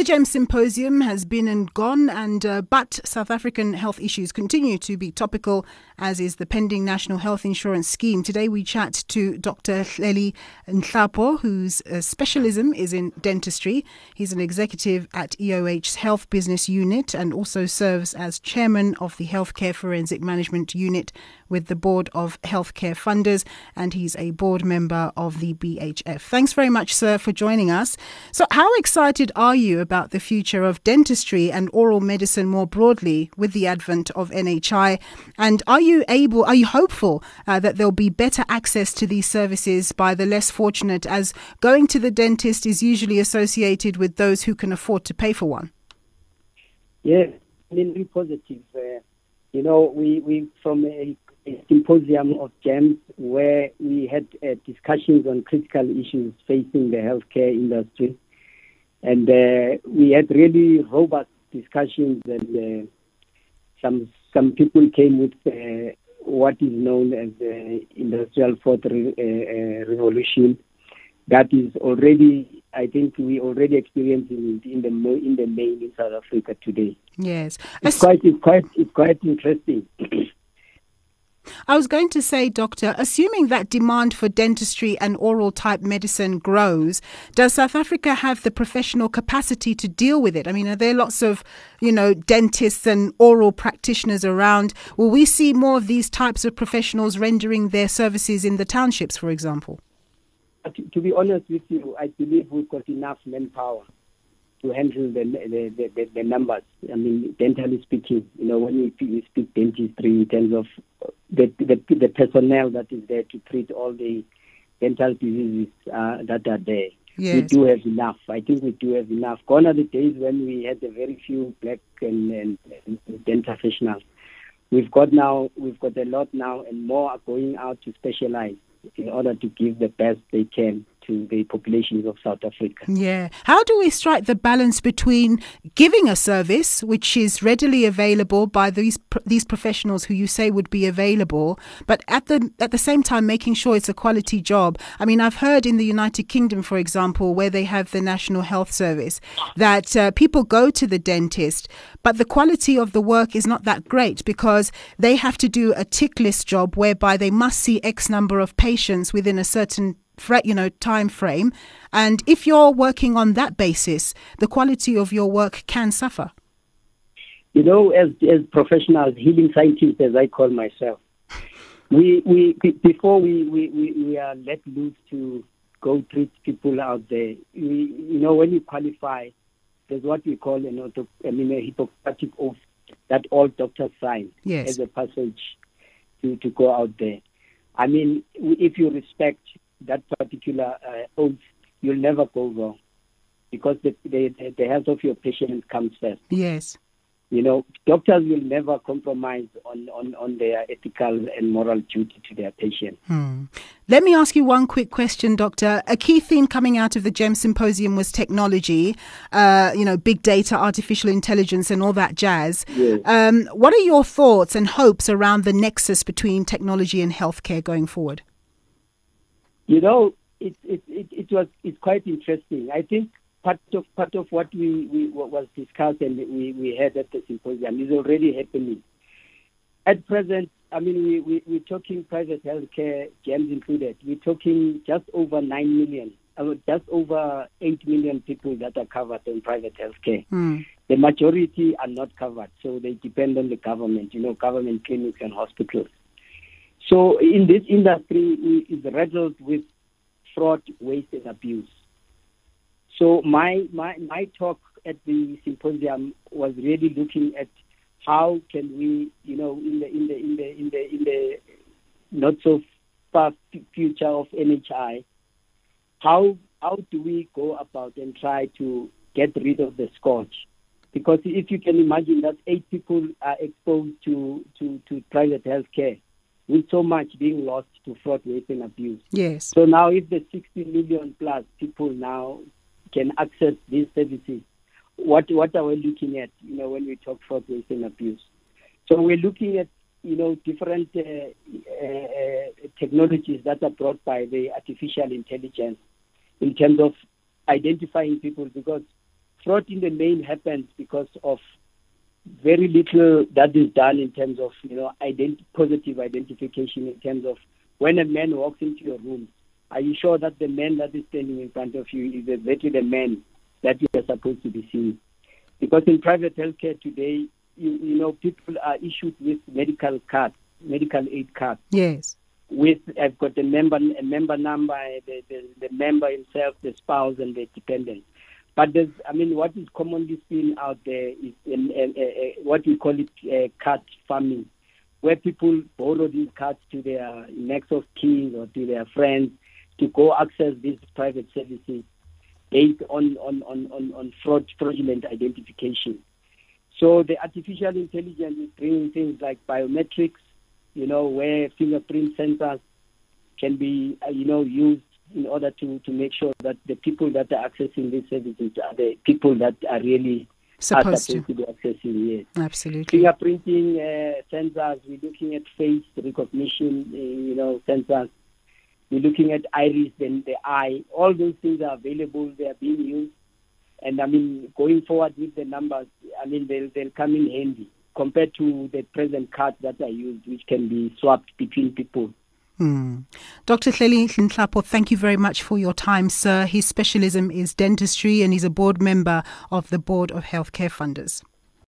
The GEMS Symposium has been and gone, but South African health issues continue to be topical, as is the pending National Health Insurance Scheme. Today we chat to Dr. Hleli Nhlapo, whose specialism is in dentistry. He's an executive at EOH's Health Business Unit and also serves as chairman of the Healthcare Forensic Management Unit with the Board of Healthcare Funders, and he's a board member of the BHF. Thanks very much, sir, for joining us. So how excited are you about the future of dentistry and oral medicine more broadly with the advent of NHI? And are you hopeful that there'll be better access to these services by the less fortunate, as going to the dentist is usually associated with those who can afford to pay for one? Yes, very positive. We from a symposium of GEMS where we had discussions on critical issues facing the healthcare industry. And we had really robust discussions, and some people came with what is known as the Industrial Fourth Revolution. That is already, I think, we already experiencing it in the main in South Africa today. Yes, it's quite interesting. I was going to say, Doctor, assuming that demand for dentistry and oral type medicine grows, does South Africa have the professional capacity to deal with it? I mean, are there lots of, dentists and oral practitioners around? Will we see more of these types of professionals rendering their services in the townships, for example? To be honest with you, I believe we've got enough manpower to handle the numbers. I mean, dentally speaking, when we speak dentistry in terms of the personnel that is there to treat all the dental diseases that are there. Yes. We do have enough. I think we do have enough. Gone are the days when we had a very few black and dental professionals. We've got a lot now, and more are going out to specialize in order to give the best they can to the populations of South Africa. Yeah. How do we strike the balance between giving a service which is readily available by these professionals who you say would be available, but at the same time making sure it's a quality job? I mean, I've heard in the United Kingdom, for example, where they have the National Health Service, that people go to the dentist, but the quality of the work is not that great because they have to do a tick list job whereby they must see X number of patients within a certain time frame, and if you're working on that basis, the quality of your work can suffer. As professionals, healing scientists, as I call myself, before we are let loose to go treat people out there, when you qualify, there's what we call a Hippocratic oath that all doctors sign. Yes. As a passage to go out there. I mean, if you respect that particular oath, you'll never go wrong, because the health of your patient comes first. Yes. Doctors will never compromise on their ethical and moral duty to their patient. Let me ask you one quick question, Doctor. A key theme coming out of the GEMS Symposium was technology, big data, artificial intelligence and all that jazz. Yes. What are your thoughts and hopes around the nexus between technology and healthcare going forward? It's quite interesting. I think part of what was discussed and we had at the symposium is already happening. At present, I mean, we're talking private healthcare, GEMS included. We're talking just over 9 million, just over 8 million people that are covered in private healthcare. The majority are not covered, so they depend on the government, government clinics and hospitals. So in this industry, is riddled with fraud, waste, and abuse. So my talk at the symposium was really looking at how can we, in the not so far future of NHI, how do we go about and try to get rid of the scourge? Because if you can imagine that 8 people are exposed to private healthcare, with so much being lost to fraud, waste, and abuse. Yes. So now if the 60 million plus people now can access these services, what are we looking at, when we talk fraud, waste, and abuse? So we're looking at, different technologies that are brought by the artificial intelligence in terms of identifying people, because fraud in the main happens because of very little that is done in terms of, positive identification in terms of when a man walks into your room, are you sure that the man that is standing in front of you is exactly the man that you are supposed to be seeing? Because in private healthcare today, people are issued with medical aid cards. Yes. I've got a member number, the member himself, the spouse, and the dependent. But what is commonly seen out there is what we call it card farming, where people borrow these cards to their next of kin or to their friends to go access these private services based on fraudulent identification. So the artificial intelligence is bringing things like biometrics, where fingerprint sensors can be, used in order to make sure that the people that are accessing these services are the people that are really supposed to be accessing. Yes. Absolutely. Fingerprinting sensors, we're looking at face recognition, sensors. We're looking at iris, then the eye. All those things are available. They are being used. And going forward with the numbers, they'll come in handy compared to the present cards that are used, which can be swapped between people. Dr. Hleli Nhlapo, thank you very much for your time, sir. His specialism is dentistry and he's a board member of the Board of Healthcare Funders.